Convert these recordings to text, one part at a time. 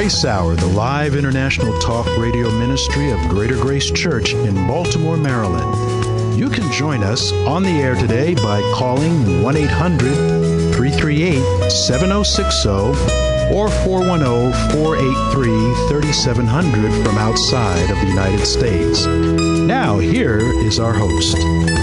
Grace Hour, the live international talk radio ministry of Greater Grace Church in Baltimore, Maryland. You can join us on the air today by calling 1-800-338-7060 or 410-483-3700 from outside of the United States. Now, here is our host.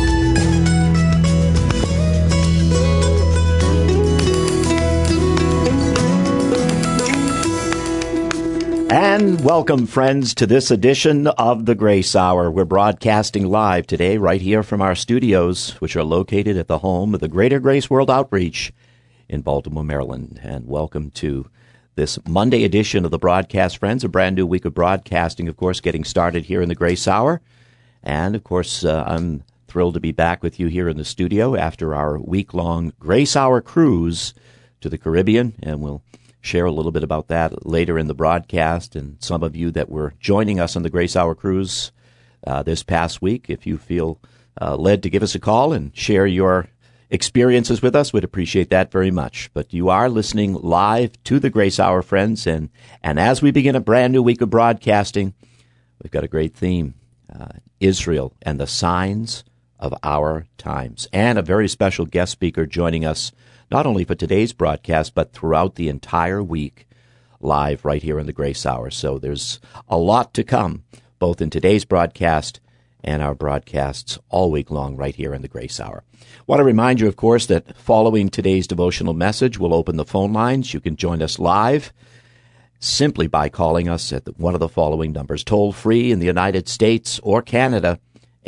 And welcome, friends, to this edition of the Grace Hour. We're broadcasting live today right here from our studios, which are located at the home of the Greater Grace World Outreach in Baltimore, Maryland. And welcome to this Monday edition of the broadcast, friends. A brand new week of broadcasting, of course, getting started here in the Grace Hour. And, of course, I'm thrilled to be back with you here in the studio after our week-long Grace Hour cruise to the Caribbean. And we'll share a little bit about that later in the broadcast. And some of you that were joining us on the Grace Hour cruise this past week, if you feel led to give us a call and share your experiences with us, we'd appreciate that very much. But you are listening live to the Grace Hour, friends. And as we begin a brand new week of broadcasting, we've got a great theme, Israel and the signs of our times. And a very special guest speaker joining us not only for today's broadcast, but throughout the entire week, live right here in the Grace Hour. So there's a lot to come, both in today's broadcast and our broadcasts all week long right here in the Grace Hour. I want to remind you, of course, that following today's devotional message, we'll open the phone lines. You can join us live simply by calling us at one of the following numbers. Toll free in the United States or Canada,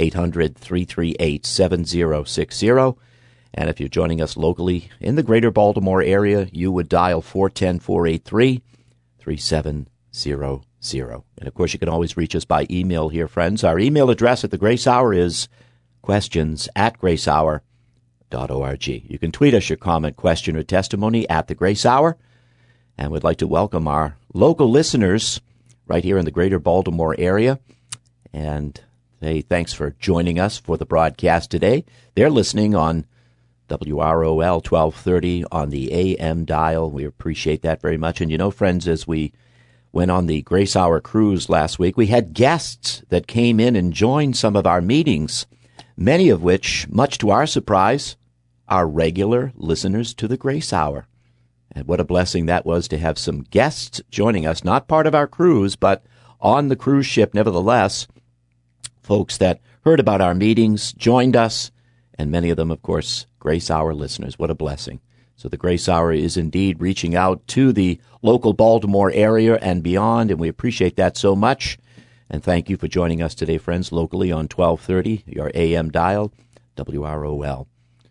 800-338-7060. And if you're joining us locally in the greater Baltimore area, you would dial 410-483-3700. And, of course, you can always reach us by email here, friends. Our email address at the Grace Hour is questions@gracehour.org. You can tweet us your comment, question, or testimony at the Grace Hour. And we'd like to welcome our local listeners right here in the greater Baltimore area. And hey, thanks for joining us for the broadcast today. They're listening on WROL 1230 on the AM dial. We appreciate that very much. And you know, friends, as we went on the Grace Hour cruise last week, we had guests that came in and joined some of our meetings, many of which, much to our surprise, are regular listeners to the Grace Hour. And what a blessing that was to have some guests joining us, not part of our cruise, but on the cruise ship nevertheless, folks that heard about our meetings, joined us, and many of them, of course, Grace Hour listeners. What a blessing. So the Grace Hour is indeed reaching out to the local Baltimore area and beyond, and we appreciate that so much. And thank you for joining us today, friends, locally on 1230, your AM dial, WROL.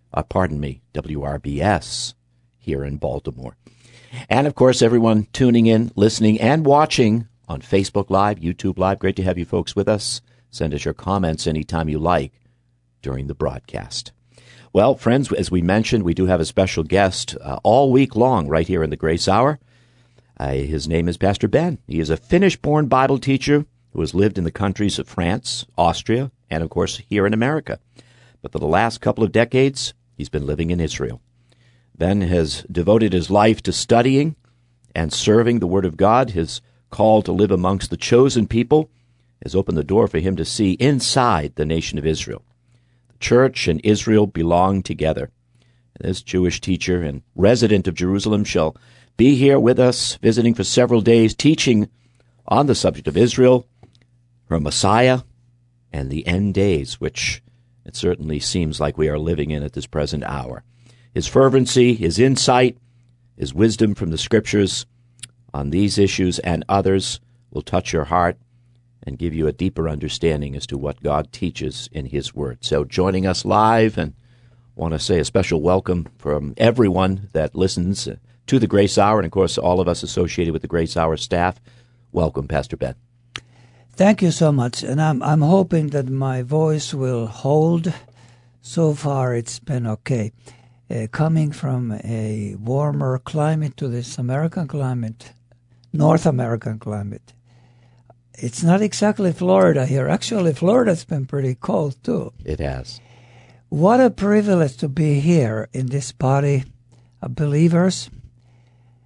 WRBS here in Baltimore. And, of course, everyone tuning in, listening, and watching on Facebook Live, YouTube Live. Great to have you folks with us. Send us your comments anytime you like during the broadcast. Well, friends, as we mentioned, we do have a special guest all week long right here in the Grace Hour. His name is Pastor Ben. He is a Finnish-born Bible teacher who has lived in the countries of France, Austria, and, of course, here in America. But for the last couple of decades, he's been living in Israel. Ben has devoted his life to studying and serving the Word of God. His call to live amongst the chosen people has opened the door for him to see inside the nation of Israel. Church and Israel belong together. This Jewish teacher and resident of Jerusalem shall be here with us, visiting for several days, teaching on the subject of Israel, her Messiah, and the end days, which it certainly seems like we are living in at this present hour. His fervency, his insight, his wisdom from the Scriptures on these issues and others will touch your heart and give you a deeper understanding as to what God teaches in His Word. So joining us live, and want to say a special welcome from everyone that listens to the Grace Hour, and of course all of us associated with the Grace Hour staff. Welcome, Pastor Ben. Thank you so much, and I'm hoping that my voice will hold. So far it's been okay. Coming from a warmer climate to this American climate, North American climate, it's not exactly Florida here. Actually, Florida's been pretty cold, too. It has. What a privilege to be here in this body of believers.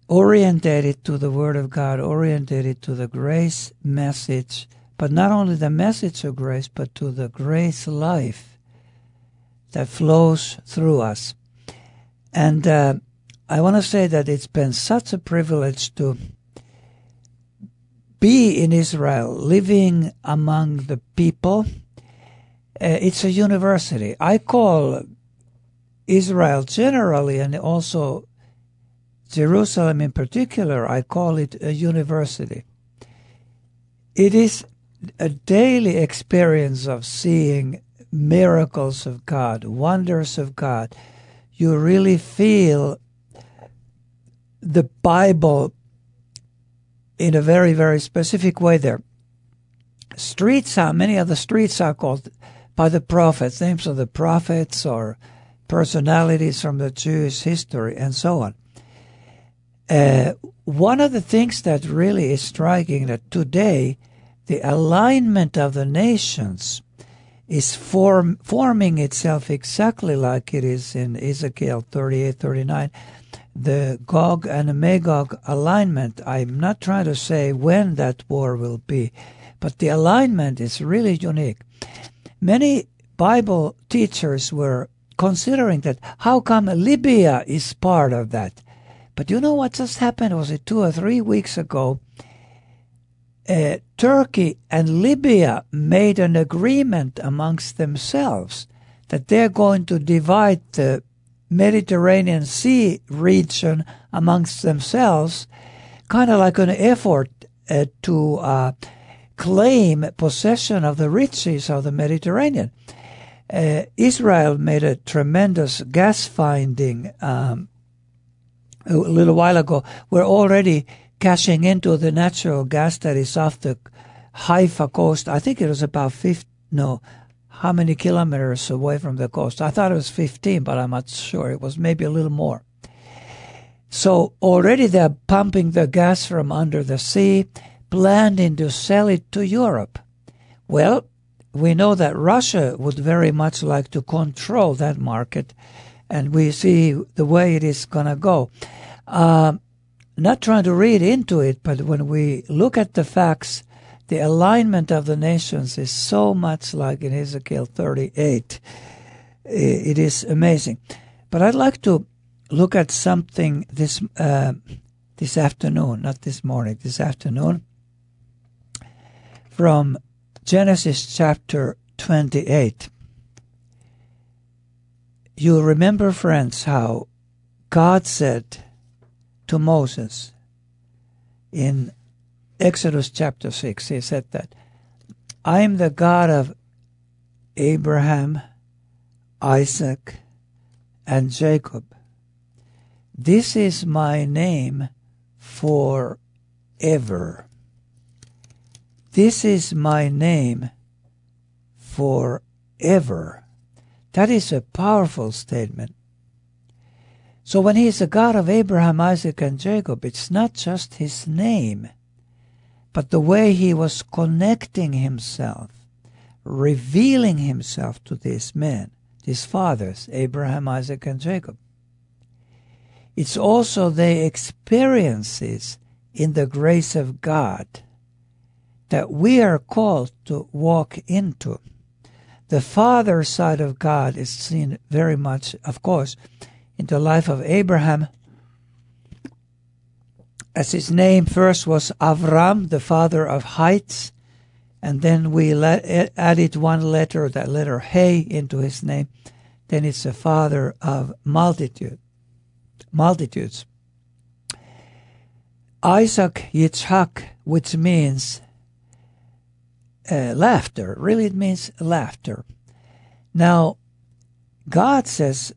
orientated to the Word of God, orientated to the grace message, but not only the message of grace, but to the grace life that flows through us. And I want to say that it's been such a privilege to be in Israel, living among the people. It's a university. I call Israel generally, and also Jerusalem in particular, I call it a university. It is a daily experience of seeing miracles of God, wonders of God. You really feel the Bible in a very, very specific way there. Many of the streets are called by the prophets, names of the prophets or personalities from the Jewish history and so on. One of the things that really is striking that today the alignment of the nations is forming itself exactly like it is in Ezekiel 38-39. The Gog and Magog alignment. I'm not trying to say when that war will be, but the alignment is really unique. Many Bible teachers were considering that how come Libya is part of that? But you know what just happened? Was it 2 or 3 weeks ago? Turkey and Libya made an agreement amongst themselves that they're going to divide the Mediterranean Sea region amongst themselves, kind of like an effort to claim possession of the riches of the Mediterranean. Israel made a tremendous gas finding a little while ago. We're already cashing into the natural gas that is off the Haifa coast. I think it was about how many kilometers away from the coast? I thought it was 15, but I'm not sure. It was maybe a little more. So already they're pumping the gas from under the sea, planning to sell it to Europe. Well, we know that Russia would very much like to control that market, and we see the way it is going to go. Not trying to read into it, but when we look at the facts, the alignment of the nations is so much like in Ezekiel 38. It is amazing. But I'd like to look at something this afternoon, not this morning, this afternoon, from Genesis chapter 28. You remember, friends, how God said to Moses in Exodus chapter 6, he said that, I am the God of Abraham, Isaac, and Jacob. This is my name forever. This is my name forever. That is a powerful statement. So when he is the God of Abraham, Isaac, and Jacob, it's not just his name, but the way he was connecting himself, revealing himself to these men, these fathers, Abraham, Isaac, and Jacob. It's also their experiences in the grace of God that we are called to walk into. The father side of God is seen very much, of course, in the life of Abraham, as his name first was Avram, the father of heights, and then we added one letter, that letter Hey, into his name. Then it's the father of multitudes. Isaac, Yitzhak, which means laughter. Really, it means laughter. Now, God says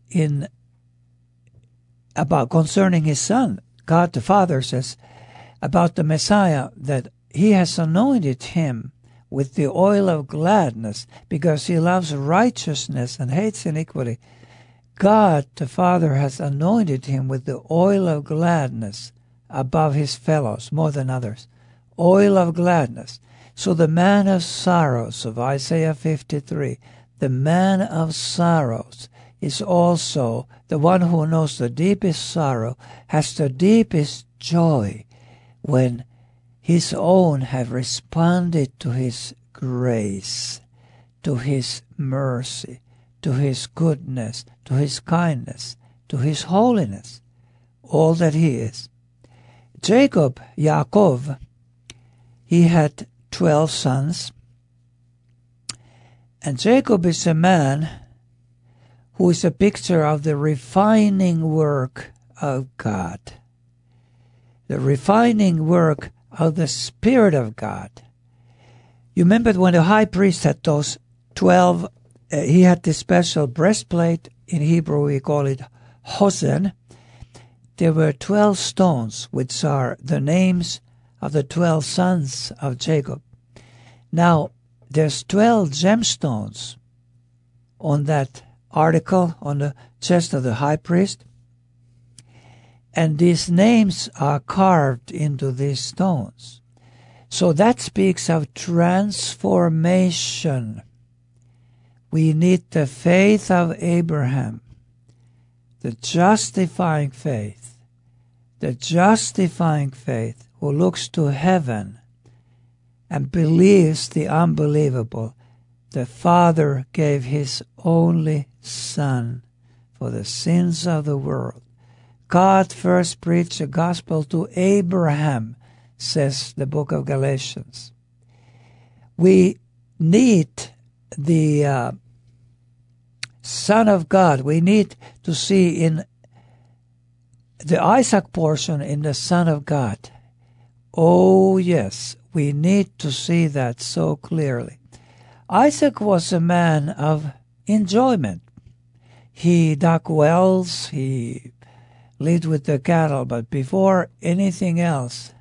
concerning his son, God the Father says about the Messiah that he has anointed him with the oil of gladness because he loves righteousness and hates iniquity. God the Father has anointed him with the oil of gladness above his fellows, more than others. Oil of gladness. So the man of sorrows of Isaiah 53, the man of sorrows, is also the one who knows the deepest sorrow, has the deepest joy when his own have responded to his grace, to his mercy, to his goodness, to his kindness, to his holiness, all that he is. Jacob, Yaakov, he had 12 sons. And Jacob is a man who is a picture of the refining work of God. The refining work of the Spirit of God. You remember when the high priest had those 12, he had this special breastplate. In Hebrew we call it hosen. There were 12 stones, which are the names of the 12 sons of Jacob. Now, there's 12 gemstones on that article on the chest of the high priest. And these names are carved into these stones. So that speaks of transformation. We need the faith of Abraham, the justifying faith who looks to heaven and believes the unbelievable. The Father gave his only Son for the sins of the world. God first preached the gospel to Abraham, says the book of Galatians. We need the Son of God. We need to see in the Isaac portion in the Son of God. Oh, yes, we need to see that so clearly. Isaac was a man of enjoyment. He dug wells, he lived with the cattle, but before anything else,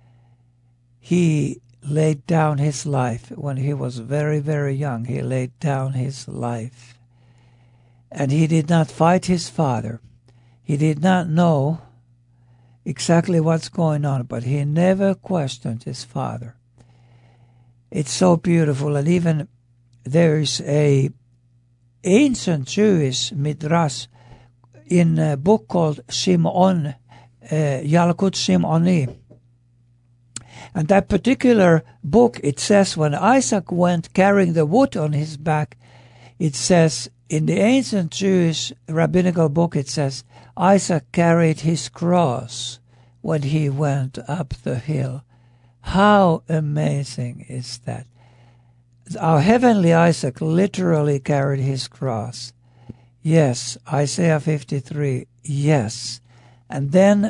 he laid down his life. When he was very, very young, he laid down his life. And he did not fight his father. He did not know exactly what's going on, but he never questioned his father. It's so beautiful, and even there is a ancient Jewish midrash in a book called Shimon, Yalkut Shimoni. And that particular book, it says when Isaac went carrying the wood on his back, it says in the ancient Jewish rabbinical book, it says Isaac carried his cross when he went up the hill. How amazing is that? Our heavenly Isaac literally carried his cross. Yes, Isaiah 53, yes. And then,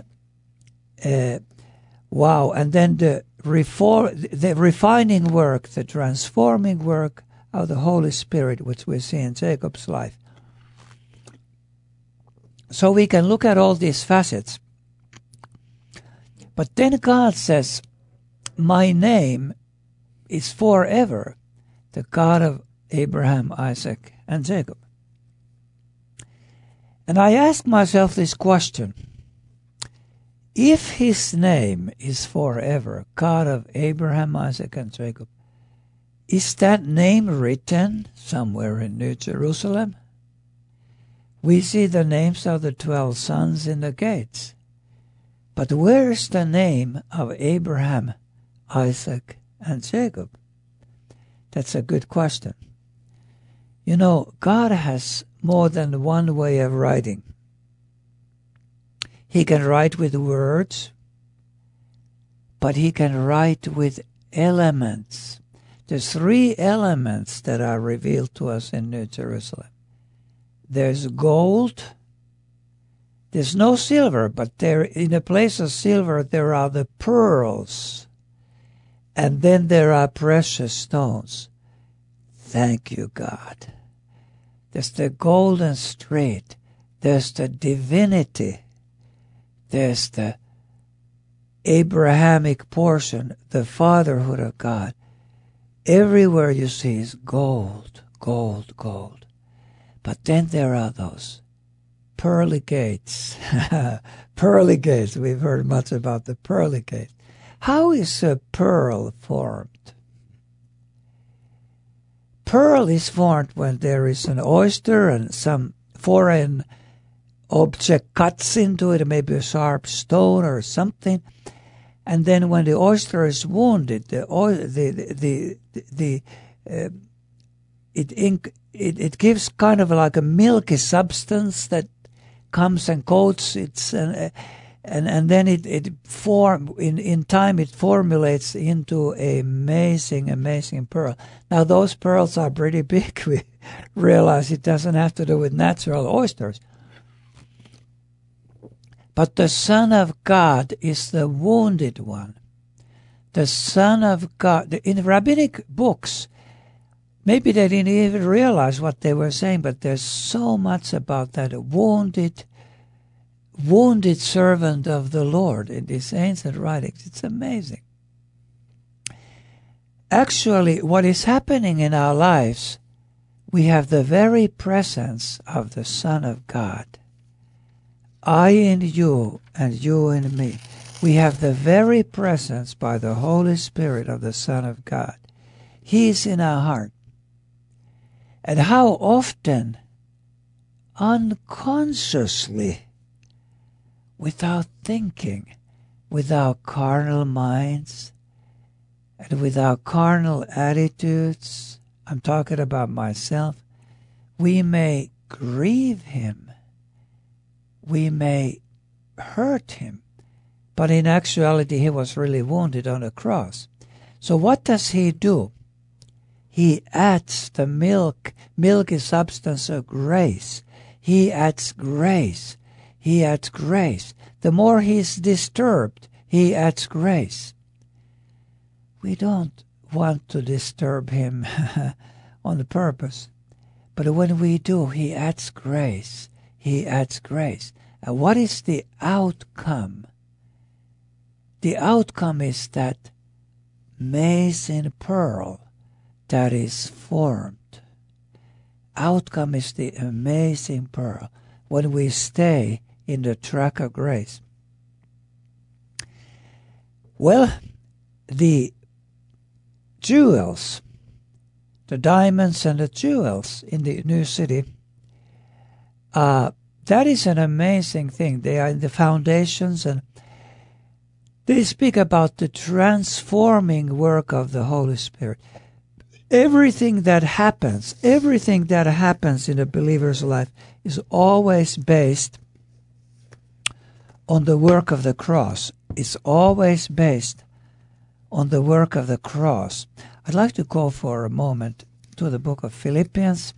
wow, and then the refining work, the transforming work of the Holy Spirit, which we see in Jacob's life. So we can look at all these facets. But then God says, my name is forever the God of Abraham, Isaac, and Jacob. And I ask myself this question. If his name is forever, God of Abraham, Isaac, and Jacob, is that name written somewhere in New Jerusalem? We see the names of the 12 sons in the gates. But where is the name of Abraham, Isaac, and Jacob? That's a good question. You know, God has more than one way of writing. He can write with words, but he can write with elements. There's 3 elements that are revealed to us in New Jerusalem. There's gold. There's no silver, but there, in the place of silver, there are the pearls. And then there are precious stones. Thank you, God. There's the golden street. There's the divinity. There's the Abrahamic portion, the fatherhood of God. Everywhere you see is gold, gold, gold. But then there are those pearly gates. Pearly gates. We've heard much about the pearly gates. How is a pearl formed? Pearl is formed when there is an oyster and some foreign object cuts into it, maybe a sharp stone or something, and then when the oyster is wounded, it gives kind of like a milky substance that comes and coats it, and then in time it formulates into an amazing pearl. Now those pearls are pretty big. We realize it doesn't have to do with natural oysters. But the Son of God is the wounded one. The Son of God. In rabbinic books, maybe they didn't even realize what they were saying, but there's so much about that wounded servant of the Lord in these ancient writings. It's amazing. Actually, what is happening in our lives, we have the very presence of the Son of God. I in you and you in me. We have the very presence by the Holy Spirit of the Son of God. He is in our heart. And how often, unconsciously, without thinking, with our carnal minds and with our carnal attitudes, I'm talking about myself, we may grieve him. We may hurt him. But in actuality, he was really wounded on the cross. So what does he do? He adds the milky substance of grace. He adds grace. He adds grace. The more he's disturbed, he adds grace. We don't want to disturb him on the purpose. But when we do, he adds grace. He adds grace. And what is the outcome? The outcome is that amazing pearl that is formed. Outcome is the amazing pearl when we stay in the track of grace. Well, the jewels, the diamonds and the jewels in the new city, that is an amazing thing. They are in the foundations, and they speak about the transforming work of the Holy Spirit. Everything that happens in a believer's life is always based on the work of the cross. It's always based on the work of the cross. I'd like to go for a moment to the book of Philippians.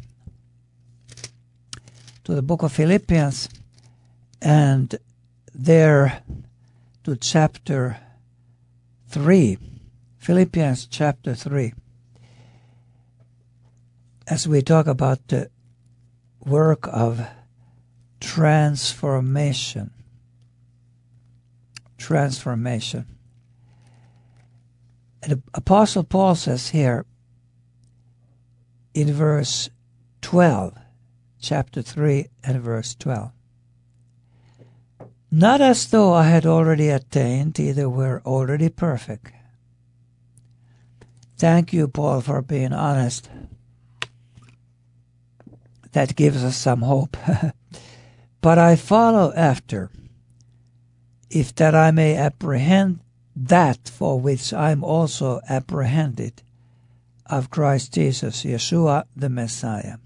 And there to chapter 3. Philippians chapter 3. As we talk about the work of transformation. And the Apostle Paul says here in verse 12, chapter 3 and verse 12. Not as though I had already attained, either were already perfect. Thank you, Paul, for being honest. That gives us some hope. But I follow after, if that I may apprehend that for which I am also apprehended of Christ Jesus, Yeshua the Messiah.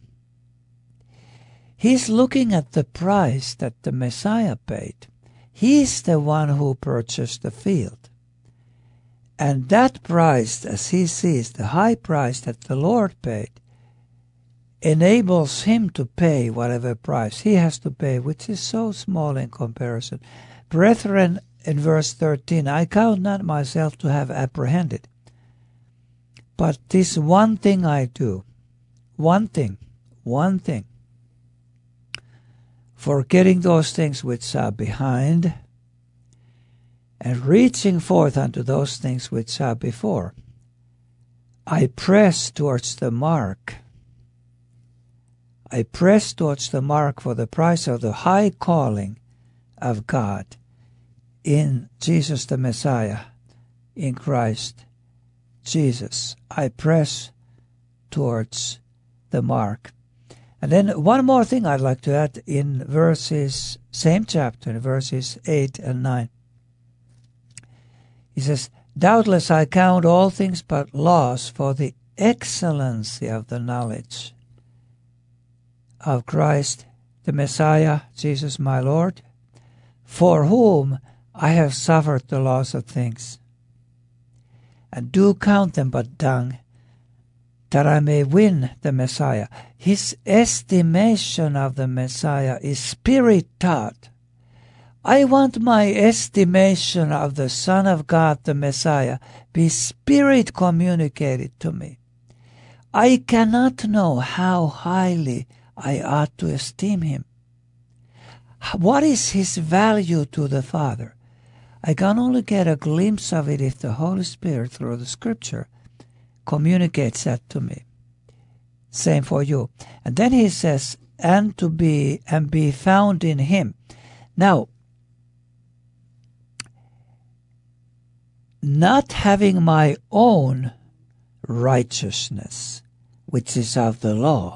He's looking at the price that the Messiah paid. He's the one who purchased the field. And that price, as he sees, the high price that the Lord paid, enables him to pay whatever price he has to pay, which is so small in comparison. Brethren, in verse 13, I count not myself to have apprehended, but this one thing I do, one thing, forgetting those things which are behind, and reaching forth unto those things which are before, I press towards the mark. I press towards the mark for the prize of the high calling of God in Jesus the Messiah, in Christ Jesus. I press towards the mark. And then one more thing I'd like to add in verses, same chapter, verses 8 and 9. He says, "Doubtless I count all things but loss for the excellency of the knowledge of Christ, the Messiah, Jesus my Lord, for whom I have suffered the loss of things, and do count them but dung, that I may win the Messiah." His estimation of the Messiah is spirit-taught. I want my estimation of the Son of God, the Messiah, be spirit communicated to me. I cannot know how highly I ought to esteem him. What is his value to the Father? I can only get a glimpse of it if the Holy Spirit, through the Scripture, communicates that to me. Same for you. And then he says, and be found in him. Now, not having my own righteousness, which is of the law.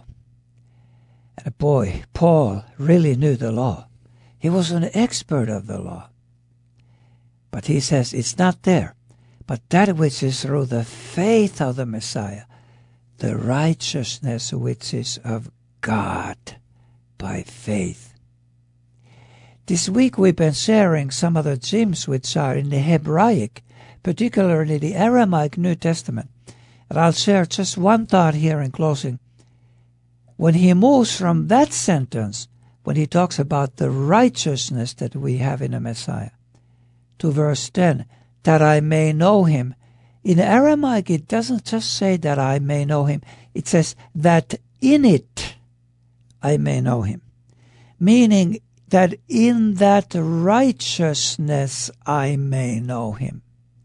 And boy, Paul really knew the law. He was an expert of the law. But he says it's not there, but that which is through the faith of the Messiah, the righteousness which is of God by faith. This week we've been sharing some of the gems which are in the Hebraic, particularly the Aramaic New Testament. And I'll share just one thought here in closing. When he moves from that sentence, when he talks about the righteousness that we have in the Messiah, to verse 10, that I may know him. In Aramaic, it doesn't just say that I may know him. It says that in it I may know him. Meaning that in that righteousness I may know him.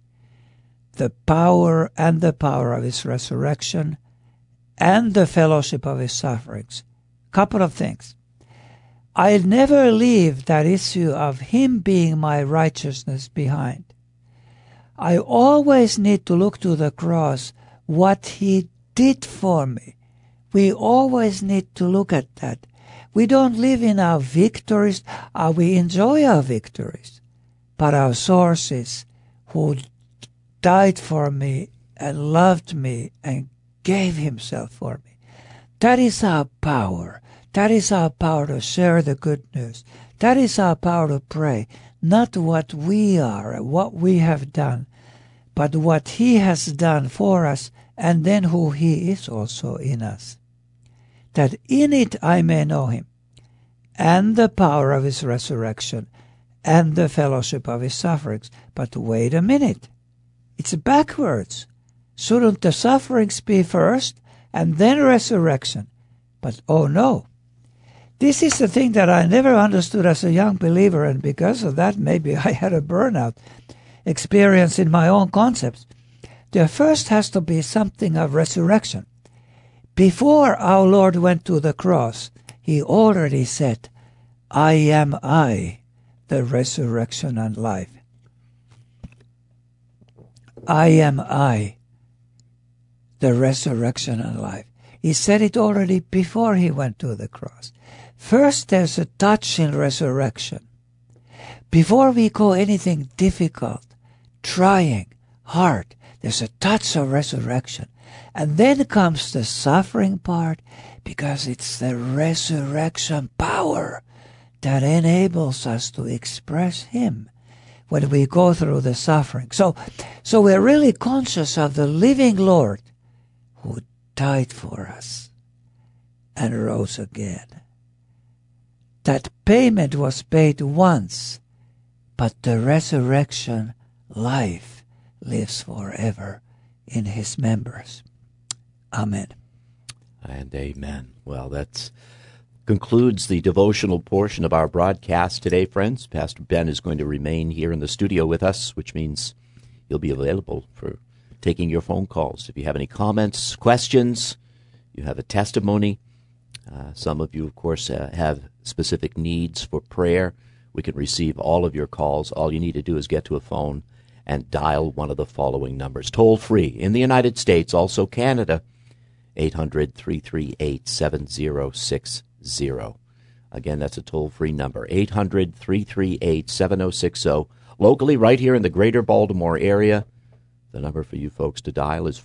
The power of his resurrection and the fellowship of his sufferings. Couple of things. I never leave that issue of him being my righteousness behind. I always need to look to the cross, what he did for me. We always need to look at that. We don't live in our victories. We enjoy our victories. But our source is who died for me and loved me and gave himself for me. That is our power. That is our power to share the good news. That is our power to pray. Not what we are, what we have done, but what he has done for us, and then who he is also in us. That in it I may know him, and the power of his resurrection, and the fellowship of his sufferings. But wait a minute. It's backwards. Shouldn't the sufferings be first, and then resurrection? But oh no. This is the thing that I never understood as a young believer, and because of that maybe I had a burnout experience in my own concepts. There first has to be something of resurrection. Before our Lord went to the cross, he already said, I am I, the resurrection and life. I am I, the resurrection and life. He said it already before he went to the cross. First, there's a touch in resurrection. Before we go anything difficult, trying, hard, there's a touch of resurrection. And then comes the suffering part, because it's the resurrection power that enables us to express him when we go through the suffering. So we're really conscious of the living Lord who died for us and rose again. That payment was paid once, but the resurrection life lives forever in his members. Amen. And amen. Well, that concludes the devotional portion of our broadcast today, friends. Pastor Ben is going to remain here in the studio with us, which means he'll be available for taking your phone calls. If you have any comments, questions, you have a testimony, some of you, of course, have specific needs for prayer, we can receive all of your calls. All you need to do is get to a phone and dial one of the following numbers. Toll free in the United States, also Canada, 800-338-7060. Again, that's a toll-free number, 800-338-7060. Locally, right here in the greater Baltimore area, the number for you folks to dial is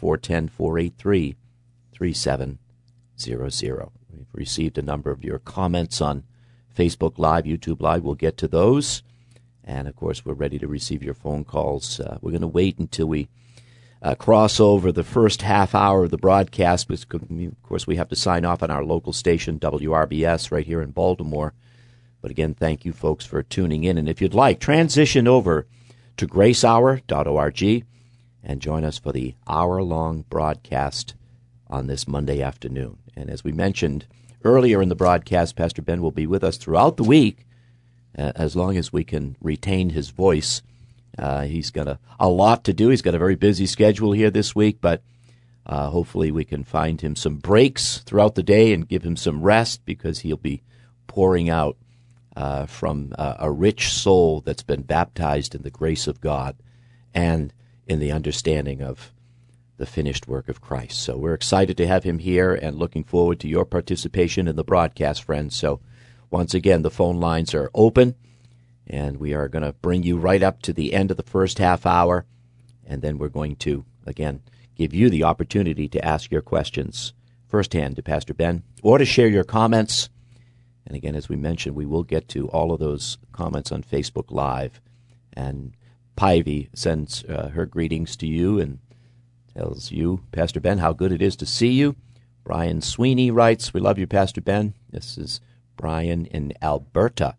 410-483-3700. We've received a number of your comments on Facebook Live, YouTube Live. We'll get to those. And, of course, we're ready to receive your phone calls. We're going to wait until we cross over the first half hour of the broadcast, because, of course, we have to sign off on our local station, WRBS, right here in Baltimore. But, again, thank you, folks, for tuning in. And if you'd like, transition over to gracehour.org and join us for the hour-long broadcast on this Monday afternoon. And as we mentioned earlier in the broadcast, Pastor Ben will be with us throughout the week, as long as we can retain his voice. He's got a lot to do. He's got a very busy schedule here this week, but hopefully we can find him some breaks throughout the day and give him some rest, because he'll be pouring out from a rich soul that's been baptized in the grace of God and in the understanding of the finished work of Christ. So we're excited to have him here and looking forward to your participation in the broadcast, friends. So once again, the phone lines are open, and we are going to bring you right up to the end of the first half hour, and then we're going to, again, give you the opportunity to ask your questions firsthand to Pastor Ben or to share your comments. And again, as we mentioned, we will get to all of those comments on Facebook Live. And Pivy sends her greetings to you and tells you, Pastor Ben, how good it is to see you. Brian Sweeney writes, we love you, Pastor Ben. This is Brian in Alberta.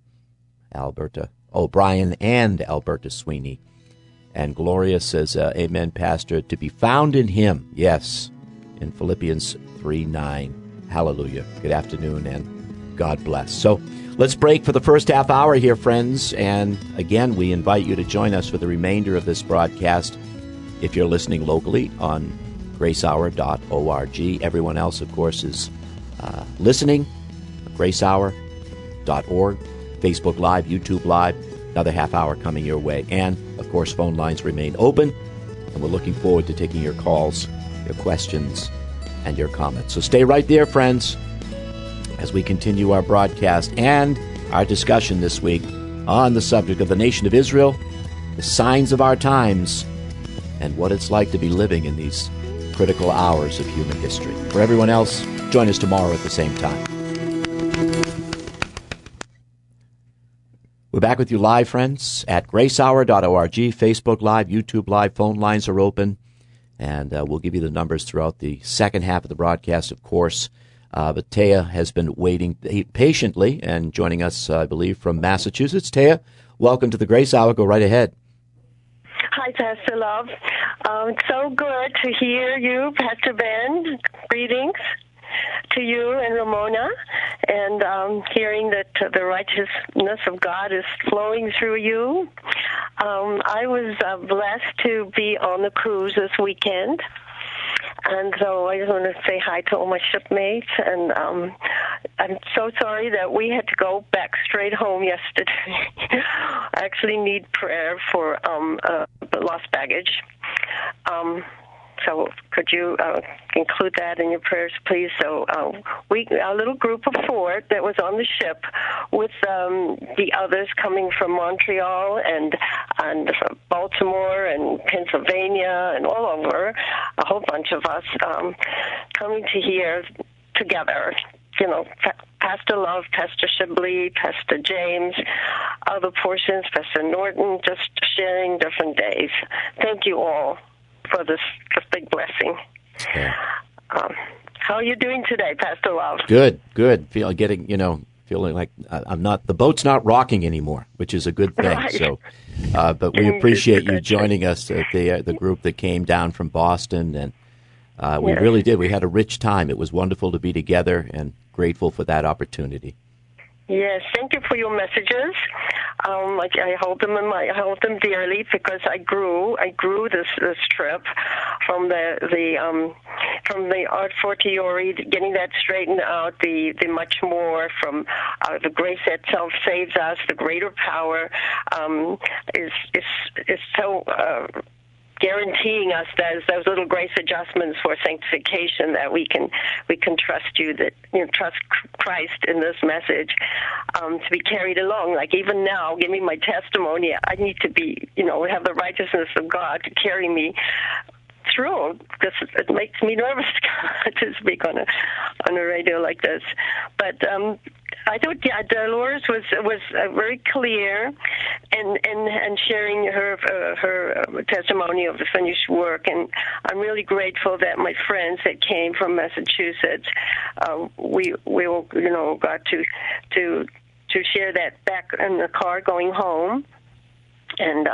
Brian and Alberta Sweeney. And Gloria says, amen, Pastor, to be found in him, yes, in Philippians 3:9. Hallelujah. Good afternoon, and God bless. So let's break for the first half hour here, friends. And again, we invite you to join us for the remainder of this broadcast if you're listening locally on gracehour.org. Everyone else, of course, is listening. gracehour.org, Facebook Live, YouTube Live, another half hour coming your way. And, of course, phone lines remain open, and we're looking forward to taking your calls, your questions, and your comments. So stay right there, friends, as we continue our broadcast and our discussion this week on the subject of the nation of Israel, the signs of our times, and what it's like to be living in these critical hours of human history. For everyone else, join us tomorrow at the same time. We're back with you live, friends, at gracehour.org, Facebook Live, YouTube Live. Phone lines are open, and we'll give you the numbers throughout the second half of the broadcast, of course. But Taya has been waiting patiently and joining us, I believe, from Massachusetts. Taya, welcome to the Grace Hour. Go right ahead. Hi, Pastor Love. It's so good to hear you, Pastor Ben. Greetings to you and Ramona, and hearing that the righteousness of God is flowing through you. I was blessed to be on the cruise this weekend, and so I just want to say hi to all my shipmates, and I'm so sorry that we had to go back straight home yesterday. I actually need prayer for lost baggage. So could you include that in your prayers, please? So our little group of 4 that was on the ship with the others coming from Montreal and from Baltimore and Pennsylvania and all over, a whole bunch of us coming to here together. You know, Pastor Love, Pastor Shibley, Pastor James, other portions, Pastor Norton, just sharing different days. Thank you all for this big blessing. Yeah. How are you doing today, Pastor Love? Good. Feeling like the boat's not rocking anymore, which is a good thing. Right. So, but we appreciate you joining us at the group that came down from Boston, and we really did. We had a rich time. It was wonderful to be together, and grateful for that opportunity. Yes, thank you for your messages. I hold them dearly, because I grew this trip from the Art Fortiori, getting that straightened out, the much more from the grace itself saves us, the greater power is so guaranteeing us those little grace adjustments for sanctification, that we can trust you, that trust Christ in this message, to be carried along. Like even now, giving my testimony, I need to be have the righteousness of God to carry me through, because it makes me nervous to speak on a radio like this. But I thought, Dolores was very clear and sharing her testimony of the finished work, and I'm really grateful that my friends that came from Massachusetts, we all got to share that back in the car going home, and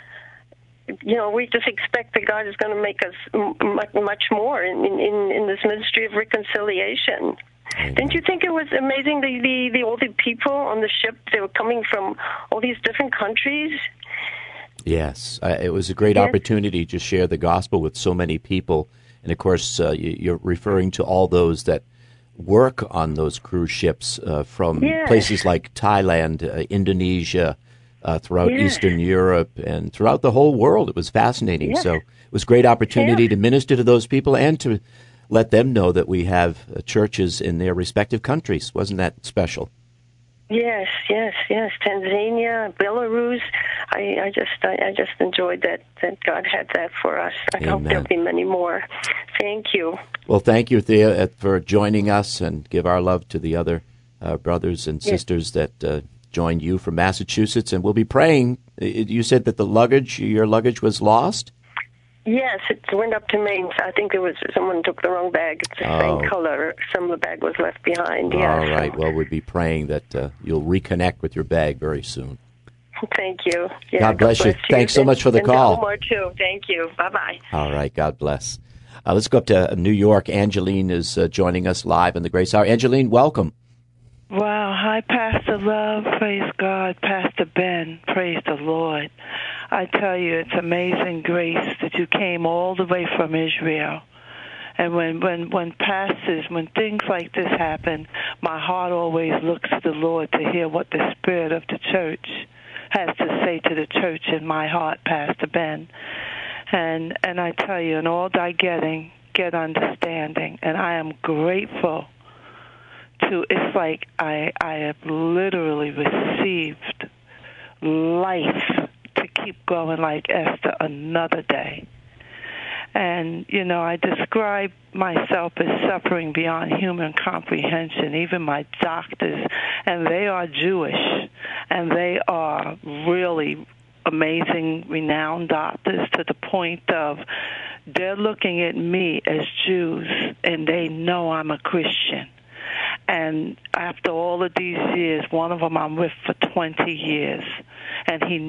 we just expect that God is going to make us much more in this ministry of reconciliation. Amen. Didn't you think it was amazing, all the people on the ship? They were coming from all these different countries. Yes, it was a great opportunity to share the gospel with so many people. And, of course, you're referring to all those that work on those cruise ships from places like Thailand, Indonesia, throughout Eastern Europe, and throughout the whole world. It was fascinating. So it was a great opportunity to minister to those people and to let them know that we have churches in their respective countries. Wasn't that special? Yes. Tanzania, Belarus. I just enjoyed that God had that for us. I hope there'll be many more. Thank you. Well, thank you, Thea, for joining us, and give our love to the other brothers and sisters that joined you from Massachusetts. And we'll be praying. You said that your luggage was lost? Yes, it went up to Maine. I think someone took the wrong bag. It's the same color. Some of the bag was left behind. All right. Well, we'll be praying that you'll reconnect with your bag very soon. Thank you. Yeah, God bless you. Thanks so much for the call. More too. Thank you. Bye-bye. All right. God bless. Let's go up to New York. Angeline is joining us live in the Grace Hour. Angeline, welcome. Wow. Hi, Pastor Love. Praise God. Pastor Ben. Praise the Lord. I tell you, it's amazing grace that you came all the way from Israel. And when pastors, when things like this happen, my heart always looks to the Lord to hear what the Spirit of the church has to say to the church in my heart, Pastor Ben. And I tell you, in all thy getting, get understanding. And I am grateful to, it's like I have literally received life to keep going like Esther another day. And, I describe myself as suffering beyond human comprehension, even my doctors, and they are Jewish, and they are really amazing, renowned doctors, to the point of they're looking at me as Jews, and they know I'm a Christian. And after all of these years, one of them I'm with for 20 years, and he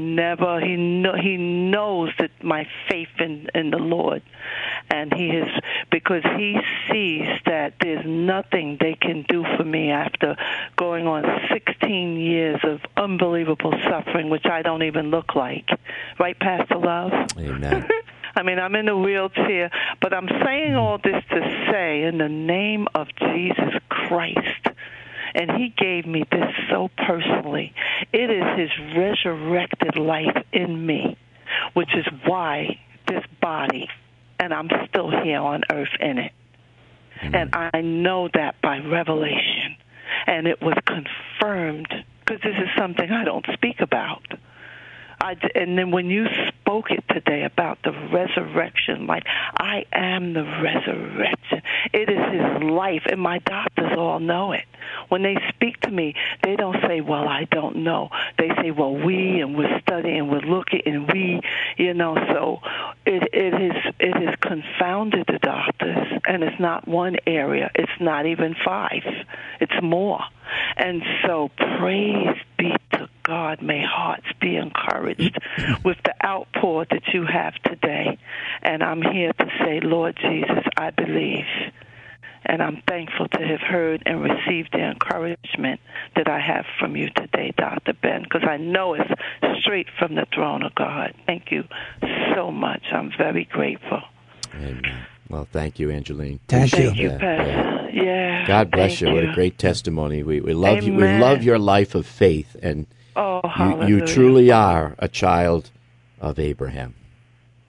knows that my faith in the Lord, and because he sees that there's nothing they can do for me after going on 16 years of unbelievable suffering, which I don't even look like. Right, Pastor Love? Amen. I mean, I'm in a wheelchair, but I'm saying all this to say, in the name of Jesus Christ, and he gave me this so personally, it is his resurrected life in me, which is why this body, and I'm still here on earth in it. And I know that by revelation, and it was confirmed, because this is something I don't speak about. And then when you spoke it today about the resurrection, like, I am the resurrection. It is his life, and my doctors all know it. When they speak to me, they don't say, well, I don't know. They say, well, we're studying, we're looking, and so it has confounded the doctors, and it's not one area. It's not even 5. It's more. And so praise be to God. May hearts be encouraged with the outpour that you have today. And I'm here to say, Lord Jesus, I believe. And I'm thankful to have heard and received the encouragement that I have from you today, Dr. Ben, because I know it's straight from the throne of God. Thank you so much. I'm very grateful. Amen. Well, thank you, Angeline. Thank you, Pastor. Yeah. God bless you. What a great testimony. We love you. We love your life of faith, and you truly are a child of Abraham.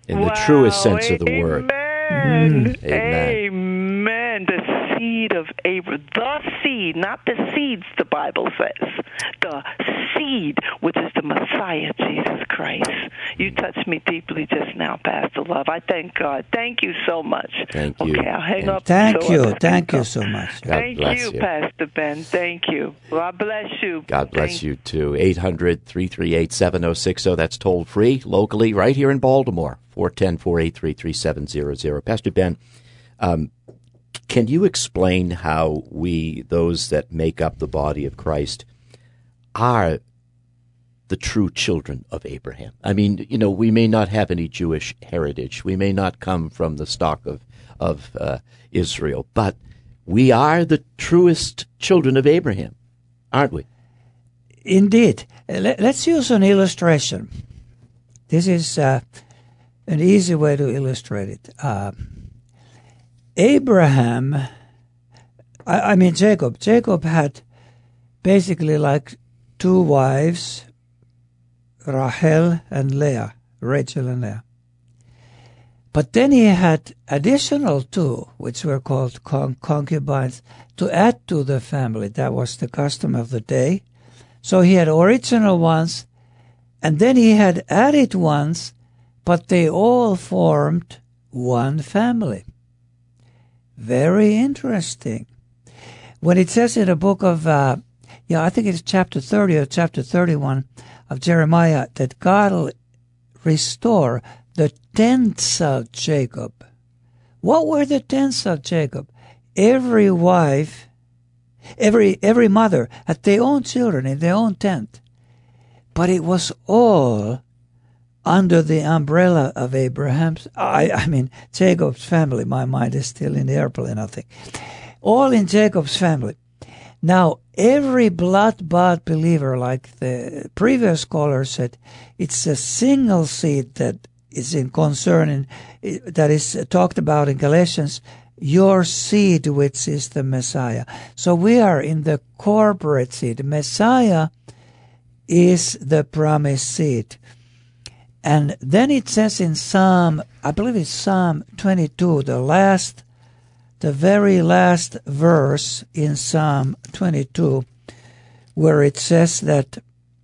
in the truest sense of the word. Amen. Amen. Amen. The seed of Abraham. The seed, not the seeds, the Bible says. The seed, which is the Messiah, Jesus Christ. You touched me deeply just now, Pastor Love. I thank God. Thank you so much. Thank you. Okay, I'll hang up. Thank you. Thank you so much. God bless Thank you, you. Pastor Ben. Thank you. God bless you. God bless you, too. 800-338-7060. That's toll free locally right here in Baltimore. 410-483-3700. Pastor Ben, can you explain how we, those that make up the body of Christ, are the true children of Abraham? I mean, you know, we may not have any Jewish heritage. We may not come from the stock of Israel, but we are the truest children of Abraham, aren't we? Indeed. Let's use an illustration. This is an easy way to illustrate it. Abraham, Jacob had basically like two wives, Rachel and Leah, Rachel and Leah. But then he had additional two, which were called concubines, to add to the family. That was the custom of the day. So he had original ones, and then he had added ones, but they all formed one family. Very interesting. When it says in the book of, I think it's chapter 30 or chapter 31 of Jeremiah, that God will restore the tents of Jacob. What were the tents of Jacob? Every wife, every mother had their own children in their own tent. But it was all under the umbrella of Abraham's, Jacob's family. My mind is still in the airplane, I think. All in Jacob's family. Now, every blood-bought believer, like the previous scholar said, it's a single seed that is in concern, that is talked about in Galatians, your seed, which is the Messiah. So we are in the corporate seed. Messiah is the promised seed. And then it says in Psalm 22, the very last verse in Psalm 22, where it says that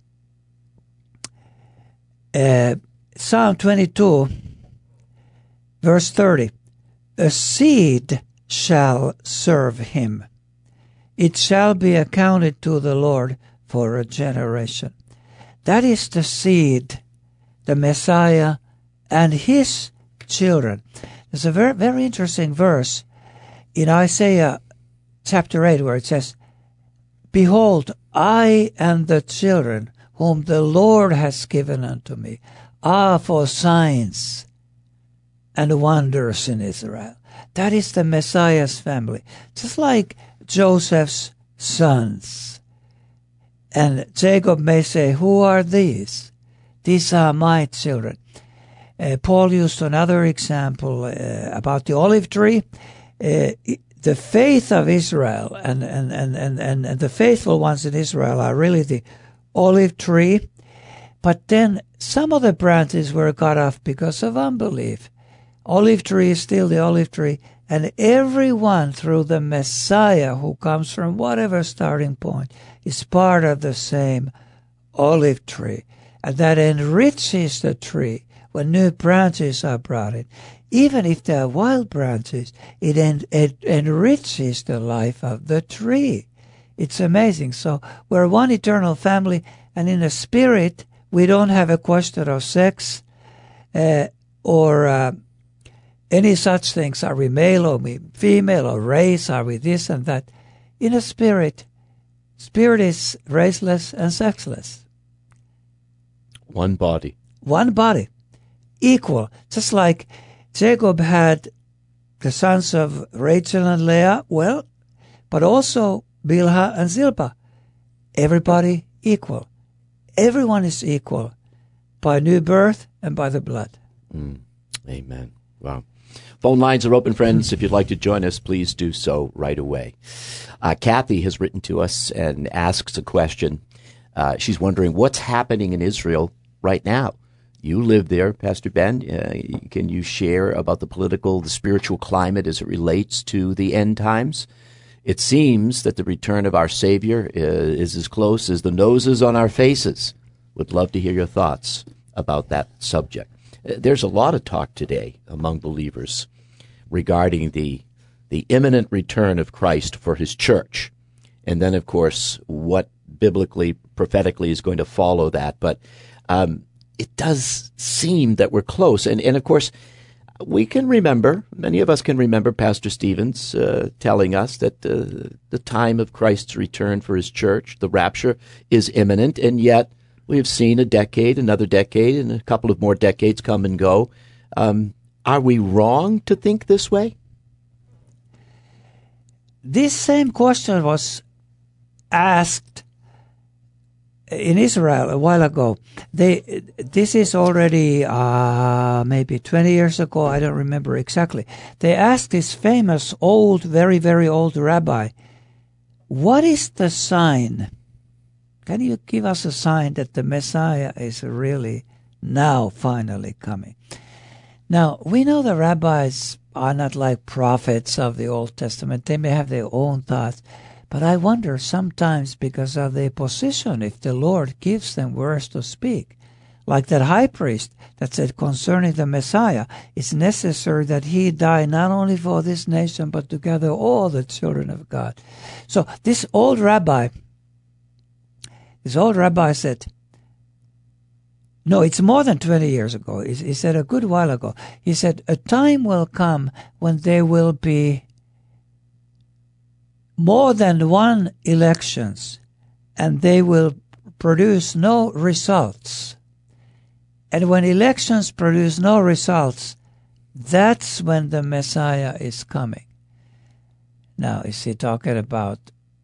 Psalm 22, verse 30, a seed shall serve him. It shall be accounted to the Lord for a generation. That is the seed, the Messiah, and his children. There's a very, very interesting verse in Isaiah chapter 8 where it says, behold, I and the children whom the Lord has given unto me are for signs and wonders in Israel. That is the Messiah's family. Just like Joseph's sons. And Jacob may say, who are these? These are my children. Paul used another example about the olive tree. The faith of Israel and the faithful ones in Israel are really the olive tree. But then some of the branches were cut off because of unbelief. Olive tree is still the olive tree, and everyone through the Messiah who comes from whatever starting point is part of the same olive tree. And that enriches the tree when new branches are brought in. Even if they are wild branches, it enriches the life of the tree. It's amazing. So we're one eternal family, and in the spirit, we don't have a question of sex or any such things. Are we male or female or race? Are we this and that? In a spirit is raceless and sexless. One body. One body. Equal. Just like Jacob had the sons of Rachel and Leah, well, but also Bilhah and Zilpah. Everybody equal. Everyone is equal by new birth and by the blood. Amen. Wow. Phone lines are open, friends. If you'd like to join us, please do so right away. Kathy has written to us and asks a question. She's wondering what's happening in Israel right now. You live there, Pastor Ben. Can you share about the spiritual climate as it relates to the end times? It seems that the return of our Savior is as close as the noses on our faces. Would love to hear your thoughts about that subject. There's a lot of talk today among believers regarding the imminent return of Christ for his church. And then, of course, what biblically, prophetically is going to follow that. But it does seem that we're close. And of course, we can remember, many of us can remember Pastor Stevens telling us that the time of Christ's return for his church, the rapture, is imminent. And yet we have seen a decade, another decade, and a couple of more decades come and go. Are we wrong to think this way? This same question was asked in Israel a while ago. This is already maybe 20 years ago. I don't remember exactly. They asked this famous old, very, very old rabbi, what is the sign? Can you give us a sign that the Messiah is really now finally coming? Now, we know the rabbis are not like prophets of the Old Testament. They may have their own thoughts. But I wonder sometimes, because of their position, if the Lord gives them words to speak. Like that high priest that said concerning the Messiah, it's necessary that he die not only for this nation, but to gather all the children of God. So this old rabbi said, no, it's more than 20 years ago. He said a good while ago. He said, a time will come when there will be more than one elections, and they will produce no results. And when elections produce no results, that's when the Messiah is coming. Now, is he talking about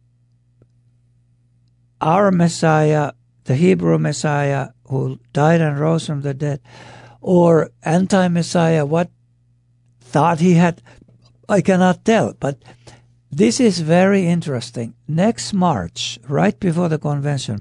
our Messiah, the Hebrew Messiah who died and rose from the dead, or anti-Messiah, what thought he had? I cannot tell, but this is very interesting. Next March, right before the convention,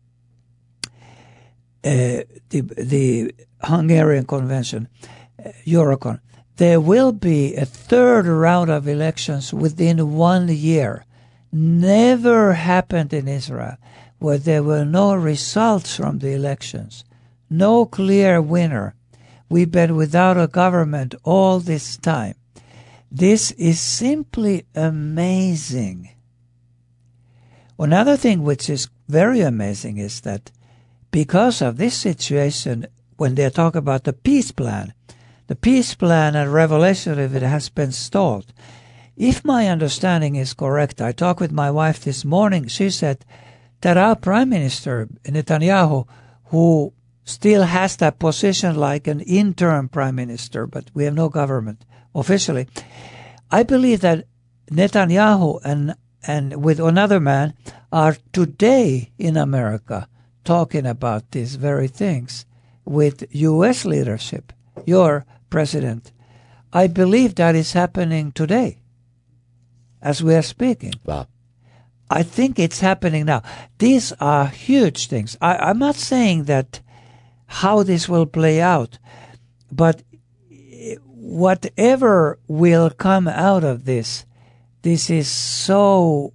the Hungarian convention, Eurocon, there will be a third round of elections within 1 year. Never happened in Israel, where there were no results from the elections, no clear winner. We've been without a government all this time. This is simply amazing. Another thing which is very amazing is that because of this situation, when they talk about the peace plan and Revelation, if it has been stalled, if my understanding is correct, I talked with my wife this morning, she said that our Prime Minister, Netanyahu, who still has that position like an interim Prime Minister, but we have no government officially, I believe that Netanyahu and with another man are today in America talking about these very things with U.S. leadership, your president. I believe that is happening today as we are speaking. Wow. I think it's happening now. These are huge things. I'm not saying that how this will play out, but whatever will come out of this is so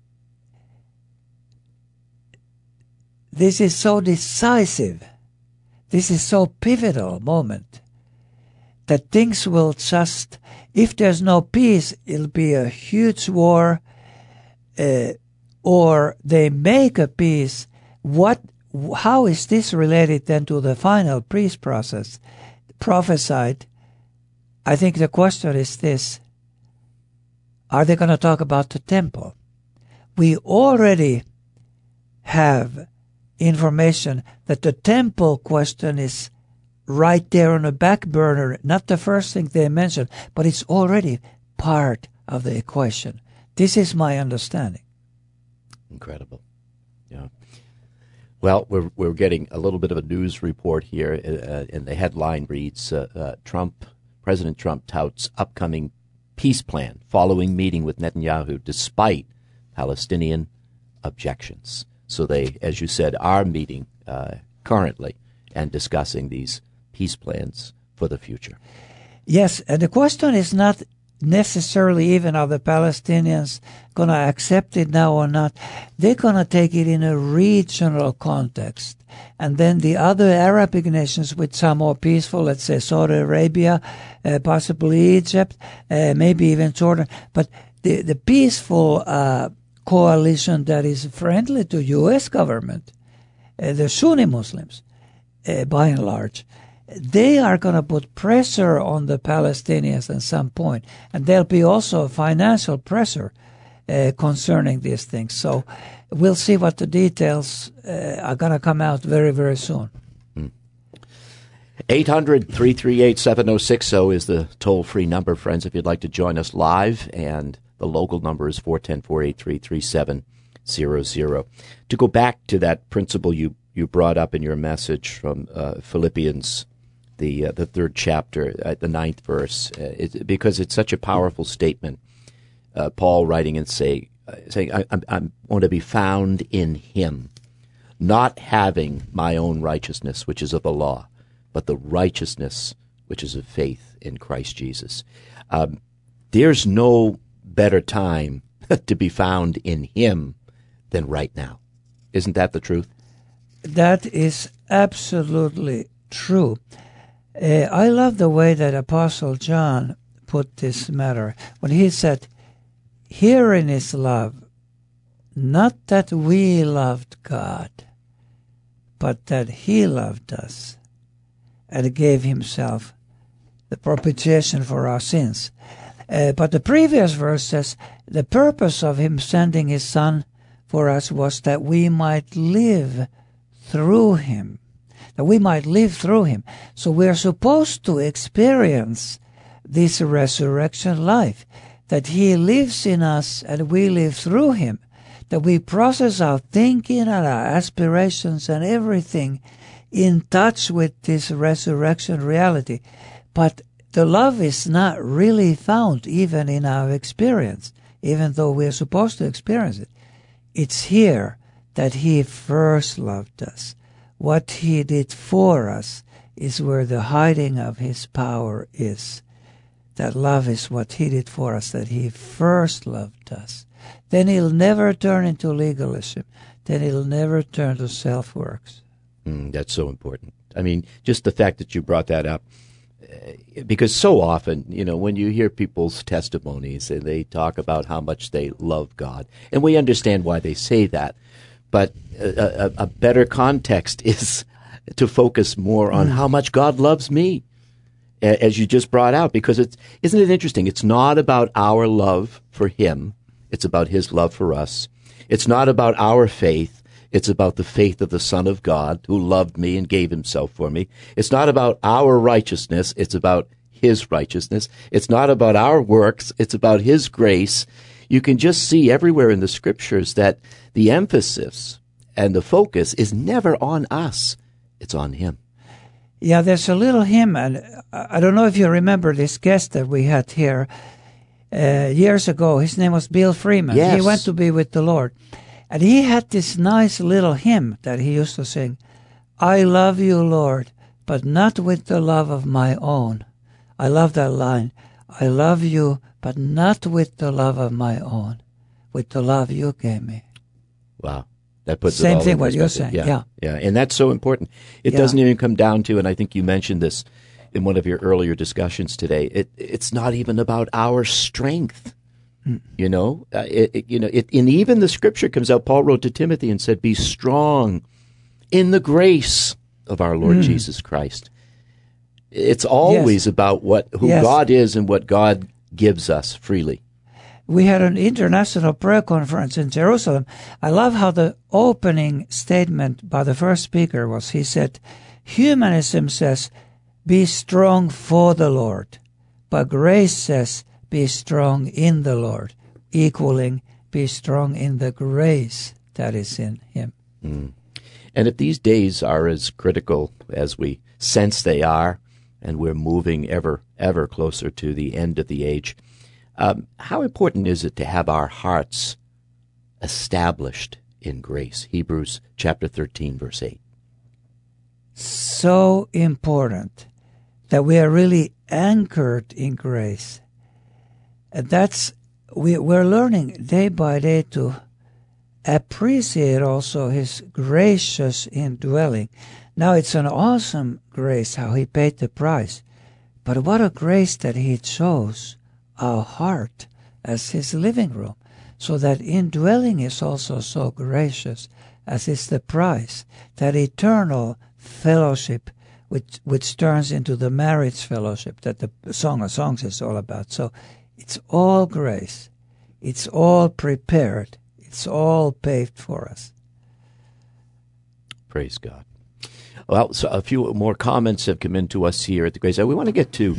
decisive. This is so pivotal moment that things will just, if there's no peace, it'll be a huge war, or they make a peace. How is this related then to the final peace process prophesied? I think the question is this: are they going to talk about the temple? We already have information that the temple question is right there on the back burner, not the first thing they mention, but it's already part of the equation. This is my understanding. Incredible. Yeah. Well, we're getting a little bit of a news report here, and the headline reads, President Trump touts upcoming peace plan following meeting with Netanyahu despite Palestinian objections. So they, as you said, are meeting currently and discussing these peace plans for the future. Yes, and the question is not necessarily even are the Palestinians going to accept it now or not. They're going to take it in a regional context. And then the other Arabic nations, which are more peaceful, let's say Saudi Arabia, possibly Egypt, maybe even Jordan, but the peaceful coalition that is friendly to U.S. government, the Sunni Muslims, by and large, they are going to put pressure on the Palestinians at some point. And there'll be also financial pressure concerning these things. So we'll see what the details are going to come out very, very soon. 800-338-7060 is the toll-free number, friends, if you'd like to join us live. And the local number is 410-483-3700. To go back to that principle you brought up in your message from Philippians, the third chapter, the 9th verse, because it's such a powerful statement. Paul writing and saying, I want to be found in him, not having my own righteousness, which is of the law, but the righteousness which is of faith in Christ Jesus. There's no better time to be found in him than right now. Isn't that the truth? That is absolutely true. I love the way that Apostle John put this matter when he said, "Herein is love, not that we loved God, but that he loved us and gave himself the propitiation for our sins." But the previous verse says, the purpose of him sending his Son for us was that we might live through him. That we might live through him. So we are supposed to experience this resurrection life. That he lives in us and we live through him. That we process our thinking and our aspirations and everything in touch with this resurrection reality. But the love is not really found even in our experience, even though we are supposed to experience it. It's here that he first loved us. What he did for us is where the hiding of his power is. That love is what he did for us, that he first loved us. Then he'll never turn into legalism. Then he'll never turn to self-works. That's so important. I mean, just the fact that you brought that up, because so often, when you hear people's testimonies, they talk about how much they love God. And we understand why they say that. But a better context is to focus more on how much God loves me, as you just brought out, because isn't it interesting? It's not about our love for him. It's about his love for us. It's not about our faith. It's about the faith of the Son of God who loved me and gave himself for me. It's not about our righteousness. It's about his righteousness. It's not about our works. It's about his grace. You can just see everywhere in the scriptures that the emphasis and the focus is never on us. It's on him. Yeah, there's a little hymn, and I don't know if you remember this guest that we had here years ago. His name was Bill Freeman. Yes. He went to be with the Lord. And he had this nice little hymn that he used to sing. I love you, Lord, but not with the love of my own. I love that line. I love you, but not with the love of my own. With the love you gave me. Wow. That puts Same it all thing in what you're perspective. saying. Yeah. And that's so important. It doesn't even come down to, and I think you mentioned this in one of your earlier discussions today, it's not even about our strength. And even the scripture comes out. Paul wrote to Timothy and said, be strong in the grace of our Lord Jesus Christ. It's always about who God is and what God gives us freely. We had an international prayer conference in Jerusalem. I love how the opening statement by the first speaker was, he said, humanism says, be strong for the Lord. But grace says, be strong in the Lord, equaling be strong in the grace that is in him. And if these days are as critical as we sense they are, and we're moving ever closer to the end of the age, how important is it to have our hearts established in grace? Hebrews chapter 13, verse 8. so important that we are really anchored in grace. And we're learning day by day to appreciate also His gracious indwelling. Now, it's an awesome grace how He paid the price. But what a grace that He chose our heart as His living room. So that indwelling is also so gracious, as is the price, that eternal fellowship which turns into the marriage fellowship that the Song of Songs is all about. So it's all grace. It's all prepared. It's all paved for us. Praise God. Well, so a few more comments have come in to us here at the Grace Hour. We want to get to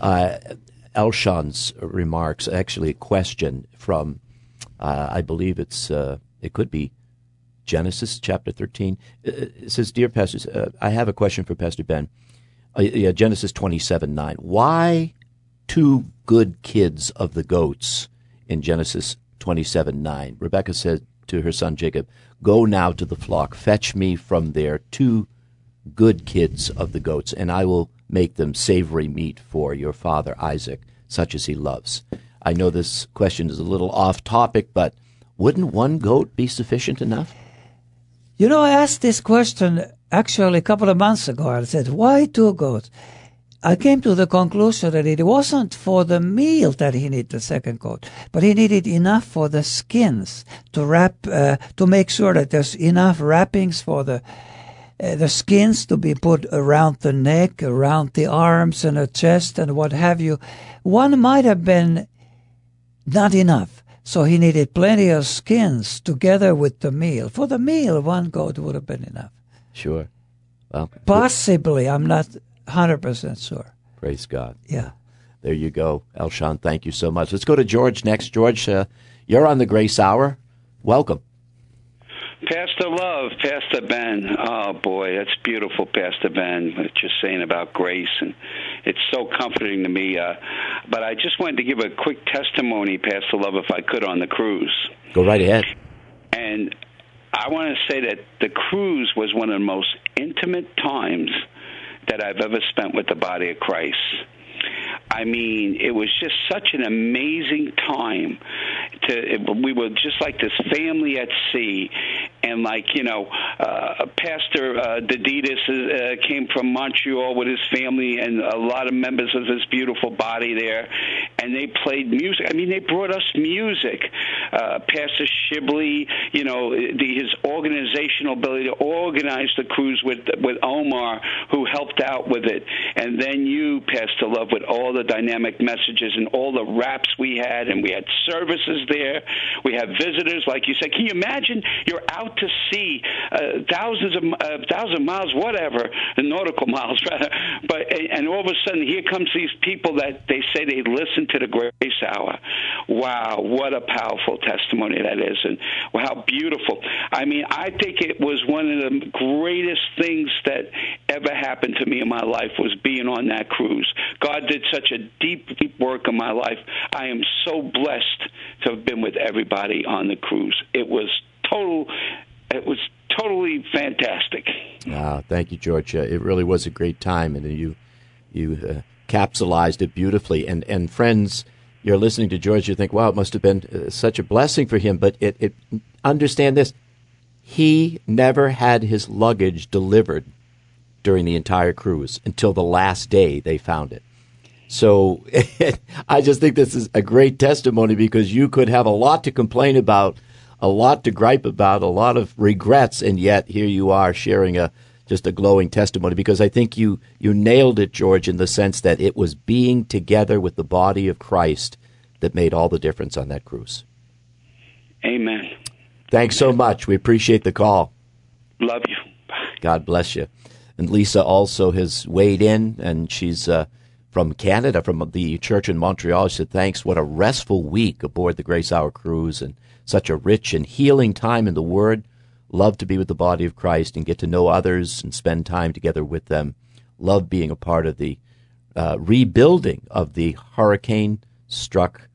Elshan's remarks, actually a question from, I believe it could be Genesis chapter 13. It says, Dear Pastors, I have a question for Pastor Ben. Genesis 27:9. Why 2 good kids of the goats in Genesis 27:9? Rebekah said to her son Jacob, Go now to the flock, fetch me from there 2 good kids of the goats, and I will make them savory meat for your father Isaac, such as he loves. I know this question is a little off topic, but wouldn't 1 goat be sufficient enough? You know, I asked this question actually a couple of months ago. I said, why 2 goats? I came to the conclusion that it wasn't for the meal that he needed the second goat, but he needed enough for the skins to wrap, to make sure that there's enough wrappings for the skins to be put around the neck, around the arms and the chest and what have you. 1 might have been not enough. So he needed plenty of skins together with the meal. For the meal, 1 goat would have been enough. Sure. Well, possibly. I'm not 100% sure. Praise God. Yeah. There you go. Elshan, thank you so much. Let's go to George next. George, you're on the Grace Hour. Welcome. Pastor Love, Pastor Ben. Oh, boy, that's beautiful, Pastor Ben, what you're saying about grace. And it's so comforting to me. But I just wanted to give a quick testimony, Pastor Love, if I could, on the cruise. Go right ahead. And I want to say that the cruise was one of the most intimate times that I've ever spent with the body of Christ. I mean, it was just such an amazing time. We were just like this family at sea. And Pastor Deditis came from Montreal with his family and a lot of members of this beautiful body there. And they played music. I mean, they brought us music. Pastor Shibley, his organizational ability to organize the cruise with Omar, who helped out with it. And then you, Pastor Love, with all the dynamic messages and all the raps we had, and we had services there. We had visitors, like you said. Can you imagine? You're out to sea, thousands of miles, whatever, nautical miles, rather. And all of a sudden, here comes these people that they say they listen to the Grace Hour. Wow, what a powerful testimony that is, and how beautiful. I mean, I think it was one of the greatest things that ever happened to me in my life was being on that cruise. God did such a deep, deep work in my life. I am so blessed to have been with everybody on the cruise. It was totally fantastic. Thank you, George. It really was a great time, and you capsulized it beautifully. And friends, you're listening to George, you think, wow, it must have been such a blessing for him. But understand this, he never had his luggage delivered during the entire cruise until the last day they found it. So I just think this is a great testimony, because you could have a lot to complain about, a lot to gripe about, a lot of regrets, and yet here you are sharing just a glowing testimony, because I think you nailed it, George, in the sense that it was being together with the body of Christ that made all the difference on that cruise. Amen. Thanks so much. We appreciate the call. Love you. God bless you. And Lisa also has weighed in, and she's from Canada, from the church in Montreal. She said, thanks. What a restful week aboard the Grace Hour cruise, and such a rich and healing time in the Word. Love to be with the body of Christ and get to know others and spend time together with them. Love being a part of the rebuilding of the hurricane-struck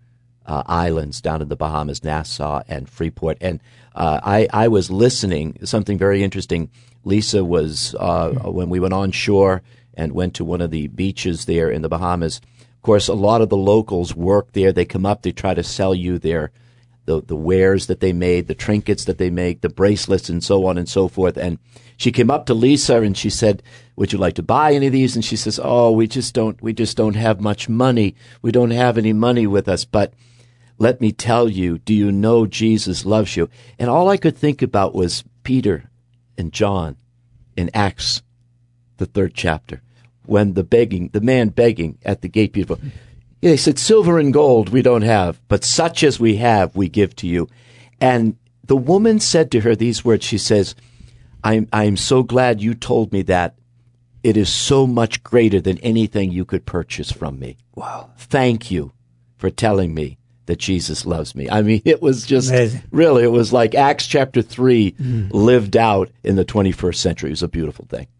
islands down in the Bahamas, Nassau and Freeport. And I was listening, something very interesting. Lisa was, when we went on shore and went to one of the beaches there in the Bahamas, of course, a lot of the locals work there. They come up, they try to sell you the wares that they made, the trinkets that they make, the bracelets and so on and so forth. And she came up to Lisa and she said, "Would you like to buy any of these?" And she says, "Oh, we just don't have much money. We don't have any money with us. But let me tell you, do you know Jesus loves you?" And all I could think about was Peter and John in Acts, the 3rd chapter, when the man begging at the gate, beautiful. They said, "Silver and gold we don't have, but such as we have we give to you." And the woman said to her these words. She says, I'm so glad you told me that. It is so much greater than anything you could purchase from me. Wow. Thank you for telling me that Jesus loves me. I mean, it was just amazing. Really, it was like Acts chapter 3 lived out in the 21st century. It was a beautiful thing.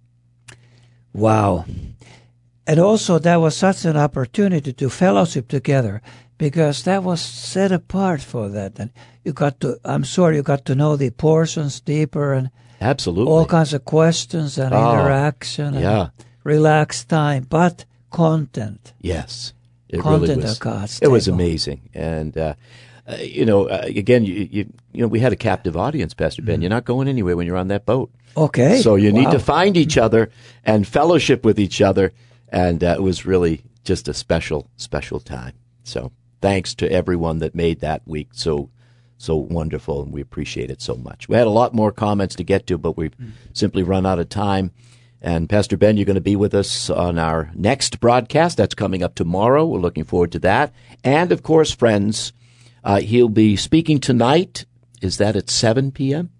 Wow. And also that was such an opportunity to fellowship together, because that was set apart for that. And I'm sure you got to know the portions deeper, and absolutely all kinds of questions and interaction and relaxed time, but content. Yes. It Content really was. Of God's it was table. amazing. And, again, we had a captive audience, Pastor Ben. You're not going anywhere when you're on that boat. Okay. So you need to find each other and fellowship with each other. And it was really just a special, special time. So thanks to everyone that made that week so wonderful, and we appreciate it so much. We had a lot more comments to get to, but we've simply run out of time. And Pastor Ben, you're going to be with us on our next broadcast. That's coming up tomorrow. We're looking forward to that. And, of course, friends, he'll be speaking tonight. Is that at 7 p.m.?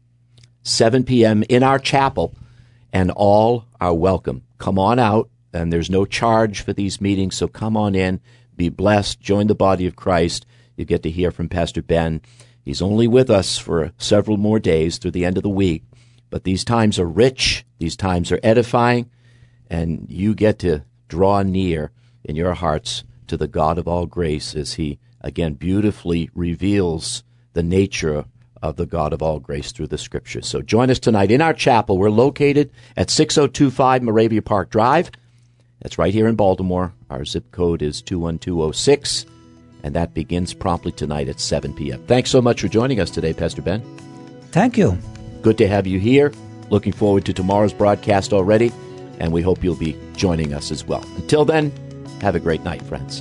7 p.m. in our chapel, and all are welcome. Come on out, and there's no charge for these meetings, so come on in, be blessed, join the body of Christ. You get to hear from Pastor Ben. He's only with us for several more days through the end of the week, but these times are rich, these times are edifying, and you get to draw near in your hearts to the God of all grace as he, again, beautifully reveals the nature of the God of all grace through the Scriptures. So join us tonight in our chapel. We're located at 6025 Moravia Park Drive. That's right here in Baltimore. Our zip code is 21206, and that begins promptly tonight at 7 p.m. Thanks so much for joining us today, Pastor Ben. Thank you. Good to have you here. Looking forward to tomorrow's broadcast already, and we hope you'll be joining us as well. Until then, have a great night, friends.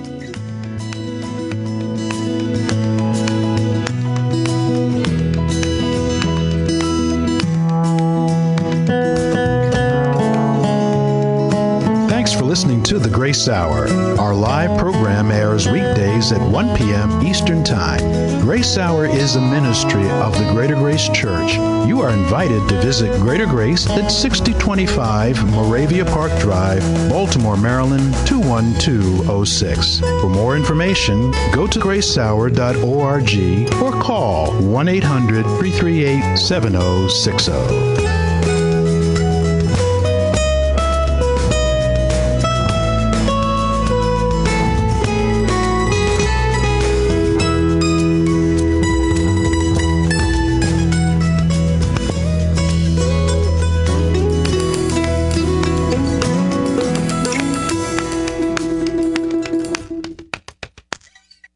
Thanks for listening to The Grace Hour. Our live program airs weekdays at 1 p.m. Eastern Time. Grace Hour is a ministry of the Greater Grace Church. You are invited to visit Greater Grace at 6025 Moravia Park Drive, Baltimore, Maryland, 21206. For more information, go to gracehour.org or call 1-800-338-7060.